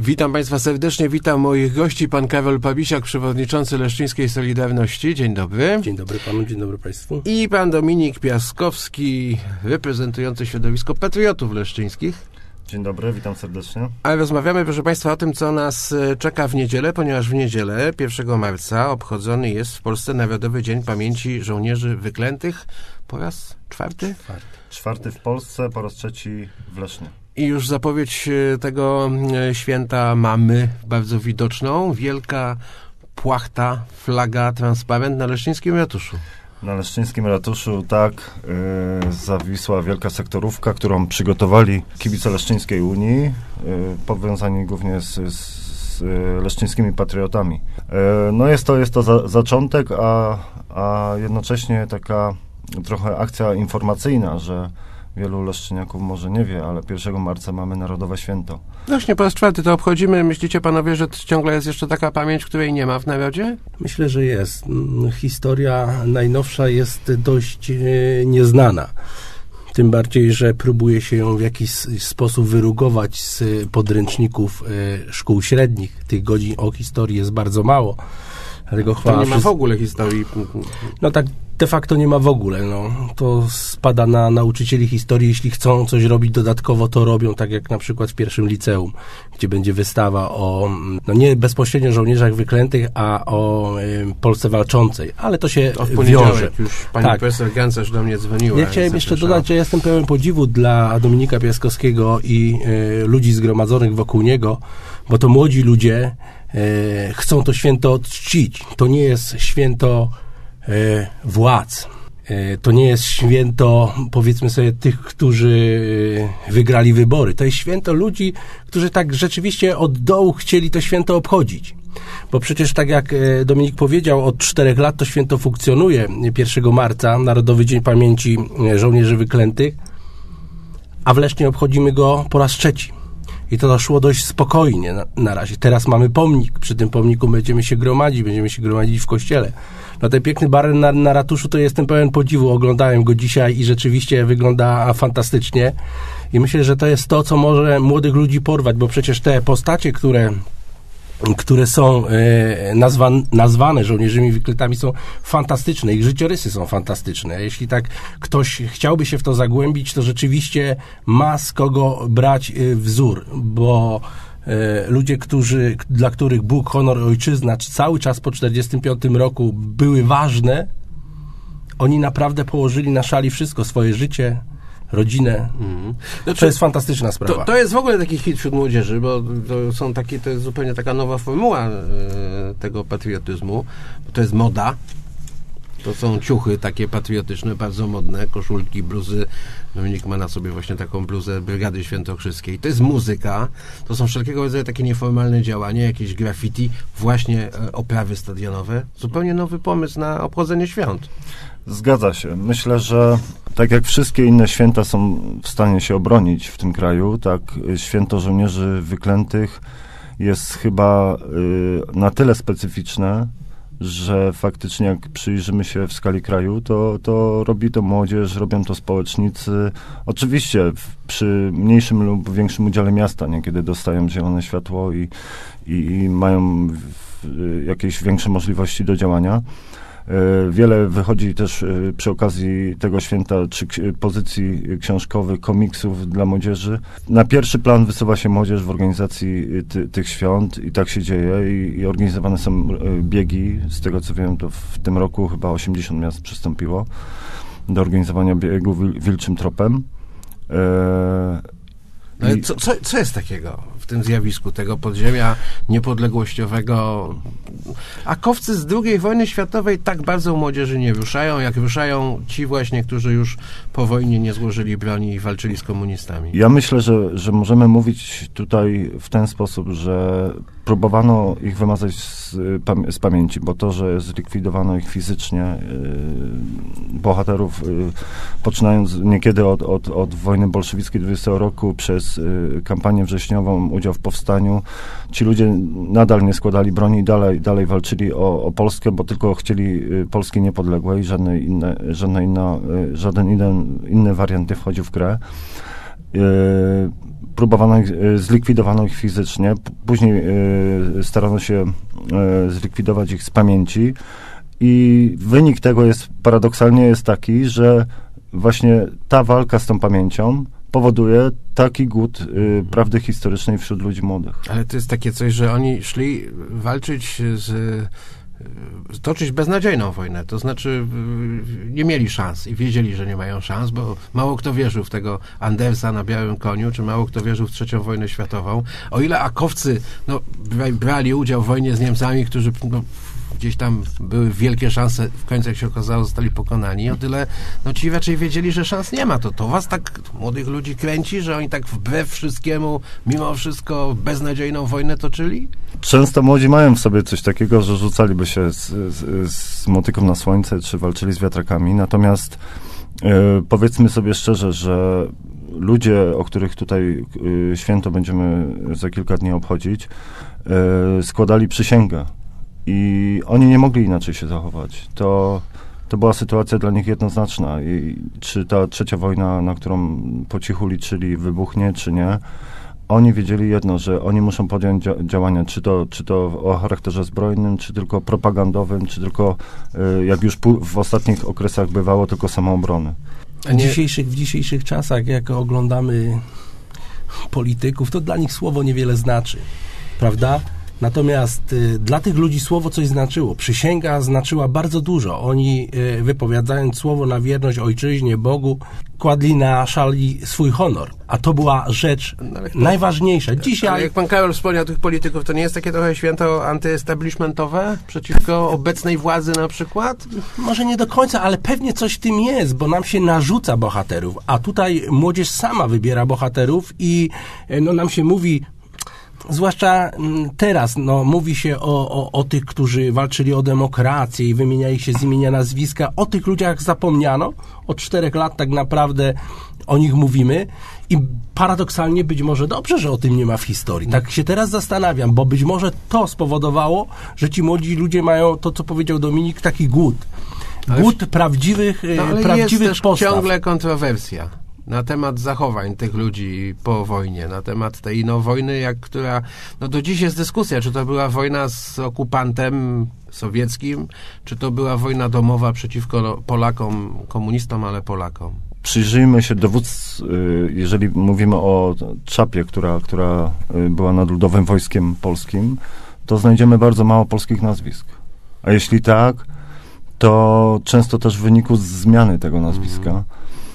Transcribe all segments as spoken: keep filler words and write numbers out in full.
Witam Państwa serdecznie, witam moich gości, pan Karol Pawisiak, przewodniczący Leszczyńskiej Solidarności. Dzień dobry. Dzień dobry panu, dzień dobry państwu. I pan Dominik Piaskowski, reprezentujący środowisko patriotów leszczyńskich. Dzień dobry, witam serdecznie. Ale rozmawiamy, proszę Państwa, o tym, co nas czeka w niedzielę, ponieważ w niedzielę, pierwszego marca, obchodzony jest w Polsce Narodowy Dzień Pamięci Żołnierzy Wyklętych. Po raz czwarty? Czwarty. Czwarty w Polsce, po raz trzeci w Lesznie. I już zapowiedź tego święta mamy bardzo widoczną. Wielka płachta, flaga, transparent na leszczyńskim ratuszu. Na Leszczyńskim ratuszu, tak, yy, zawisła wielka sektorówka, którą przygotowali kibice Leszczyńskiej Unii, yy, powiązani głównie z, z, z leszczyńskimi patriotami. Yy, no jest to, jest to za, zaczątek, a, a jednocześnie taka trochę akcja informacyjna, że wielu leszczyniaków może nie wie, ale pierwszego marca mamy Narodowe Święto. Właśnie po raz czwarty to obchodzimy. Myślicie panowie, że ciągle jest jeszcze taka pamięć, której nie ma w narodzie? Myślę, że jest. Historia najnowsza jest dość e, nieznana. Tym bardziej, że próbuje się ją w jakiś sposób wyrugować z podręczników e, szkół średnich. Tych godzin o historii jest bardzo mało. Dlatego chwała nie ma w ogóle historii. No tak de facto nie ma w ogóle. No. To spada na nauczycieli historii. Jeśli chcą coś robić dodatkowo, to robią, tak jak na przykład w pierwszym liceum, gdzie będzie wystawa o, no nie bezpośrednio żołnierzach wyklętych, a o y, Polsce walczącej. Ale to się to w wiąże. Już pani tak. profesor Gancarz do mnie dzwoniła. Ja chciałem jeszcze dodać, że jestem pełen podziwu dla Dominika Piaskowskiego i y, ludzi zgromadzonych wokół niego, bo to młodzi ludzie y, chcą to święto czcić. To nie jest święto władz. To nie jest święto, powiedzmy sobie, tych, którzy wygrali wybory. To jest święto ludzi, którzy tak rzeczywiście od dołu chcieli to święto obchodzić. Bo przecież tak jak Dominik powiedział, od czterech lat to święto funkcjonuje. pierwszego marca, Narodowy Dzień Pamięci Żołnierzy Wyklętych, a w Lesznie obchodzimy go po raz trzeci. I to doszło dość spokojnie na, na razie. Teraz mamy pomnik. Przy tym pomniku będziemy się gromadzić, będziemy się gromadzić w kościele. No ten piękny bar na, na ratuszu, to jestem pełen podziwu. Oglądałem go dzisiaj i rzeczywiście wygląda fantastycznie. I myślę, że to jest to, co może młodych ludzi porwać, bo przecież te postacie, które które są e, nazwan, nazwane żołnierzami wyklętymi, są fantastyczne. Ich życiorysy są fantastyczne. Jeśli tak ktoś chciałby się w to zagłębić, to rzeczywiście ma z kogo brać e, wzór, bo e, ludzie, którzy, dla których Bóg, honor, ojczyzna cały czas po czterdziestym piątym roku były ważne, oni naprawdę położyli na szali wszystko, swoje życie, rodzinę. Mm. Znaczy, to jest fantastyczna sprawa. To, to jest w ogóle taki hit wśród młodzieży, bo to są takie, to jest zupełnie taka nowa formuła e, tego patriotyzmu, bo to jest moda. To są ciuchy takie patriotyczne, bardzo modne, koszulki, bluzy. Dominik ma na sobie właśnie taką bluzę Brygady Świętokrzyskiej. To jest muzyka, to są wszelkiego rodzaju takie nieformalne działania, jakieś graffiti, właśnie e, oprawy stadionowe. Zupełnie nowy pomysł na obchodzenie świąt. Zgadza się. Myślę, że tak jak wszystkie inne święta są w stanie się obronić w tym kraju, tak Święto Żołnierzy Wyklętych jest chyba y, na tyle specyficzne, że faktycznie jak przyjrzymy się w skali kraju, to, to robi to młodzież, robią to społecznicy. Oczywiście w, przy mniejszym lub większym udziale miasta niekiedy dostają zielone światło i, i, i mają w, jakieś większe możliwości do działania. Wiele wychodzi też przy okazji tego święta, czy pozycji książkowych, komiksów dla młodzieży. Na pierwszy plan wysuwa się młodzież w organizacji ty, tych świąt i tak się dzieje i, i organizowane są biegi. Z tego co wiem, to w tym roku chyba osiemdziesiąt miast przystąpiło do organizowania biegu wil, Wilczym Tropem. E, Ale co, co, co jest takiego w tym zjawisku tego podziemia niepodległościowego? A kowcy z drugiej wojny światowej tak bardzo u młodzieży nie ruszają, jak ruszają ci właśnie, którzy już po wojnie nie złożyli broni i walczyli z komunistami. Ja myślę, że, że możemy mówić tutaj w ten sposób, że próbowano ich wymazać z, z pamięci, bo to, że zlikwidowano ich fizycznie, yy, bohaterów, yy, poczynając niekiedy od, od, od wojny bolszewickiej dwudziestego roku, przez yy, kampanię wrześniową, udział w powstaniu, ci ludzie nadal nie składali broni i dalej, dalej walczyli o, o Polskę, bo tylko chcieli yy, Polski niepodległej, żadne inne, żadne inna, yy, żaden inny, inny wariant nie wchodził w grę. próbowano ich, zlikwidowano ich fizycznie, później starano się zlikwidować ich z pamięci i wynik tego jest paradoksalnie jest taki, że właśnie ta walka z tą pamięcią powoduje taki głód y, prawdy historycznej wśród ludzi młodych. Ale to jest takie coś, że oni szli walczyć z... toczyć beznadziejną wojnę, to znaczy nie mieli szans i wiedzieli, że nie mają szans, bo mało kto wierzył w tego Andersa na białym koniu, czy mało kto wierzył w trzecią wojnę światową. O ile akowcy no, brali udział w wojnie z Niemcami, którzy no, gdzieś tam były wielkie szanse, w końcu jak się okazało, zostali pokonani, o tyle no ci raczej wiedzieli, że szans nie ma. To, to was tak, młodych ludzi, kręci, że oni tak wbrew wszystkiemu, mimo wszystko beznadziejną wojnę toczyli? Często młodzi mają w sobie coś takiego, że rzucaliby się z, z, z motyką na słońce, czy walczyli z wiatrakami, natomiast yy, powiedzmy sobie szczerze, że ludzie, o których tutaj yy, święto będziemy za kilka dni obchodzić, yy, składali przysięgę. I oni nie mogli inaczej się zachować. To, to była sytuacja dla nich jednoznaczna. I czy ta trzecia wojna, na którą po cichu liczyli, wybuchnie, czy nie, oni wiedzieli jedno, że oni muszą podjąć dzia- działania, czy to, czy to o charakterze zbrojnym, czy tylko propagandowym, czy tylko, y, jak już pu- w ostatnich okresach bywało, tylko samoobrony. W dzisiejszych, w dzisiejszych czasach, jak oglądamy polityków, to dla nich słowo niewiele znaczy, prawda? Natomiast y, dla tych ludzi słowo coś znaczyło. Przysięga znaczyła bardzo dużo. Oni y, wypowiadając słowo na wierność ojczyźnie, Bogu, kładli na szali swój honor. A to była rzecz no, najważniejsza. Dzisiaj... Ale jak pan Karol wspomniał tych polityków, to nie jest takie trochę święto antyestablishmentowe przeciwko obecnej władzy na przykład? Może nie do końca, ale pewnie coś w tym jest, bo nam się narzuca bohaterów. A tutaj młodzież sama wybiera bohaterów i no, nam się mówi... Zwłaszcza teraz, no, mówi się o, o, o tych, którzy walczyli o demokrację i wymienia ich się z imienia, nazwiska. O tych ludziach zapomniano. Od czterech lat tak naprawdę o nich mówimy i paradoksalnie być może dobrze, że o tym nie ma w historii. Tak się teraz zastanawiam, bo być może to spowodowało, że ci młodzi ludzie mają to, co powiedział Dominik, taki głód. Głód ale, prawdziwych, no, ale prawdziwych jest postaw. Też ciągle kontrowersja na temat zachowań tych ludzi po wojnie, na temat tej no, wojny, jak która, no do dziś jest dyskusja, czy to była wojna z okupantem sowieckim, czy to była wojna domowa przeciwko Polakom, komunistom, ale Polakom. Przyjrzyjmy się dowódcy, jeżeli mówimy o Czapie, która, która była nad Ludowym Wojskiem Polskim, to znajdziemy bardzo mało polskich nazwisk. A jeśli tak, to często też w wyniku zmiany tego nazwiska. Mm.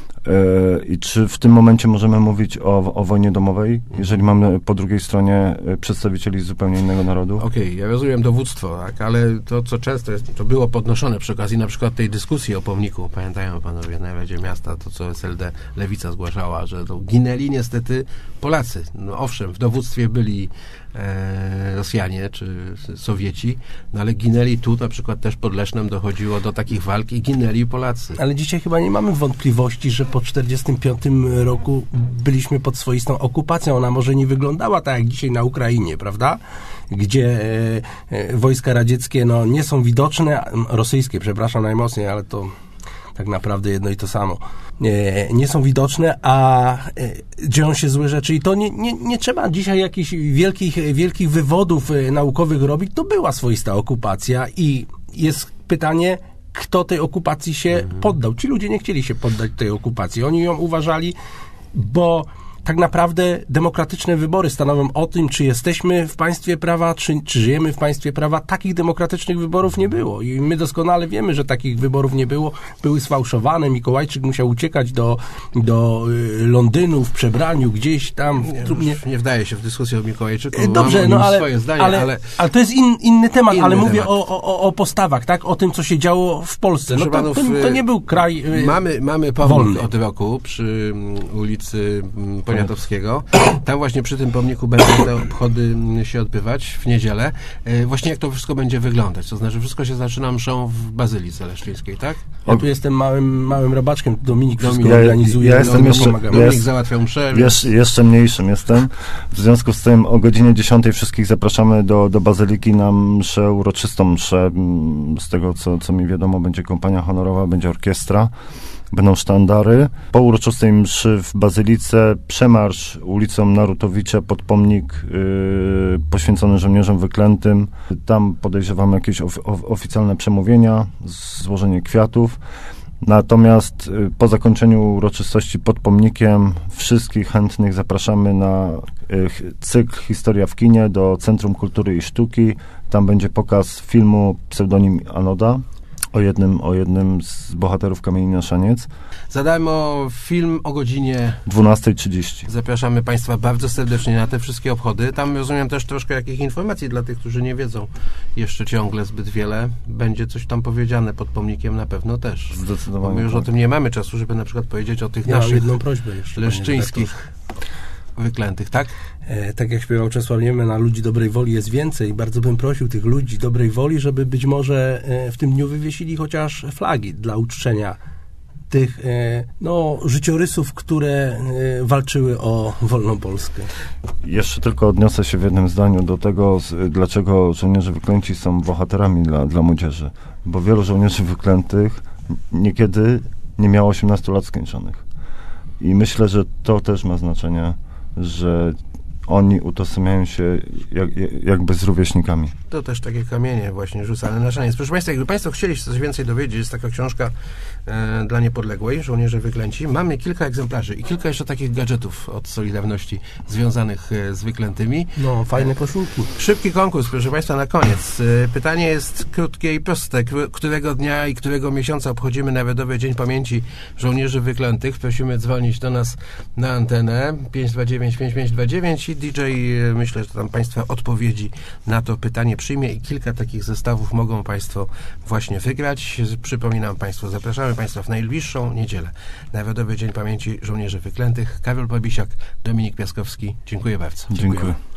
I czy w tym momencie możemy mówić o, o wojnie domowej, jeżeli mamy po drugiej stronie przedstawicieli zupełnie innego narodu? Okej, okay, ja rozumiem dowództwo, tak, ale to, co często jest, to było podnoszone przy okazji na przykład tej dyskusji o pomniku, pamiętają panowie na Radzie Miasta, to co S L D Lewica zgłaszała, że to ginęli niestety Polacy. No owszem, w dowództwie byli e, Rosjanie czy Sowieci, no ale ginęli tu, na przykład też pod Lesznem dochodziło do takich walk i ginęli Polacy. Ale dzisiaj chyba nie mamy wątpliwości, że po czterdziestym piątym roku byliśmy pod swoistą okupacją. Ona może nie wyglądała tak jak dzisiaj na Ukrainie, prawda? Gdzie e, e, wojska radzieckie no, nie są widoczne, rosyjskie, przepraszam najmocniej, ale to tak naprawdę jedno i to samo. Nie, nie są widoczne, a e, dzieją się złe rzeczy i to nie, nie, nie trzeba dzisiaj jakichś wielkich, wielkich wywodów e, naukowych robić. To była swoista okupacja i jest pytanie, kto tej okupacji się mhm. poddał. Ci ludzie nie chcieli się poddać tej okupacji. Oni ją uważali, bo tak naprawdę demokratyczne wybory stanowią o tym, czy jesteśmy w państwie prawa, czy, czy żyjemy w państwie prawa. Takich demokratycznych wyborów nie było. I my doskonale wiemy, że takich wyborów nie było. Były sfałszowane. Mikołajczyk musiał uciekać do, do y, Londynu w przebraniu, gdzieś tam. W trudnie. Nie, nie wdaję się w dyskusję o Mikołajczyku. Dobrze, no ale, swoje zdanie, ale, ale, ale to jest in, inny temat, inny ale temat. mówię o, o, o postawach, tak? O tym, co się działo w Polsce. No to, panów, to, to nie był kraj y, Mamy, mamy pomnik wolny. Od roku przy ulicy Poniatowskiego. Tam właśnie przy tym pomniku będą te obchody się odbywać w niedzielę. Właśnie jak to wszystko będzie wyglądać? To znaczy wszystko się zaczyna mszą w Bazylice Leszczyńskiej, tak? Ja tu jestem małym, małym robaczkiem. Dominik wszystko ja, organizuje. Ja jestem jeszcze, Dominik jest, załatwiał mszę. Więc... Jeszcze mniejszym jestem. W związku z tym o godzinie dziesiątej wszystkich zapraszamy do, do Bazyliki na mszę, uroczystą mszę. Z tego, co, co mi wiadomo, będzie kompania honorowa, będzie orkiestra. będą sztandary. Po uroczystej mszy w Bazylice przemarsz ulicą Narutowicza pod pomnik yy, poświęcony żołnierzom wyklętym. Tam podejrzewamy jakieś of, of, oficjalne przemówienia, złożenie kwiatów. Natomiast y, po zakończeniu uroczystości pod pomnikiem wszystkich chętnych zapraszamy na y, cykl Historia w kinie do Centrum Kultury i Sztuki. Tam będzie pokaz filmu Pseudonim Anoda o jednym, o jednym z bohaterów Kamieni na Szaniec. Za darmo film o godzinie dwunasta trzydzieści. Zapraszamy Państwa bardzo serdecznie na te wszystkie obchody. Tam rozumiem też troszkę jakich informacji dla tych, którzy nie wiedzą jeszcze ciągle zbyt wiele. Będzie coś tam powiedziane pod pomnikiem na pewno też. Zdecydowanie. Bo my już tak. o tym nie mamy czasu, żeby na przykład powiedzieć o tych Ja mam naszych jedną prośbę jeszcze, leszczyńskich wyklętych, tak? E, tak jak śpiewał Czesław Niemen, na ludzi dobrej woli jest więcej. Bardzo bym prosił tych ludzi dobrej woli, żeby być może e, w tym dniu wywiesili chociaż flagi dla uczczenia tych e, no, życiorysów, które e, walczyły o wolną Polskę. Jeszcze tylko odniosę się w jednym zdaniu do tego, z, dlaczego żołnierze wyklęci są bohaterami dla, dla młodzieży. Bo wielu żołnierzy wyklętych niekiedy nie miało osiemnastu lat skończonych. I myślę, że to też ma znaczenie, że oni utożsamiają się jak, jakby z rówieśnikami. To też takie kamienie właśnie rzucane na szaniec. Proszę Państwa, jakby Państwo chcieli się coś więcej dowiedzieć, jest taka książka e, dla Niepodległej, Żołnierze Wyklęci. Mamy kilka egzemplarzy i kilka jeszcze takich gadżetów od Solidarności związanych e, z wyklętymi. No, fajne koszulki. Szybki konkurs, proszę Państwa, na koniec. E, pytanie jest krótkie i proste. K- którego dnia i którego miesiąca obchodzimy Narodowy Dzień Pamięci Żołnierzy Wyklętych? Prosimy dzwonić do nas na antenę pięć dwa dziewięć pięć pięć dwa dziewięć i D J, myślę, że tam Państwa odpowiedzi na to pytanie przyjmie i kilka takich zestawów mogą Państwo właśnie wygrać. Przypominam Państwu, zapraszamy Państwa w najbliższą niedzielę. Narodowy Dzień Pamięci Żołnierzy Wyklętych. Karol Babisiak, Dominik Piaskowski. Dziękuję bardzo. Dziękuję.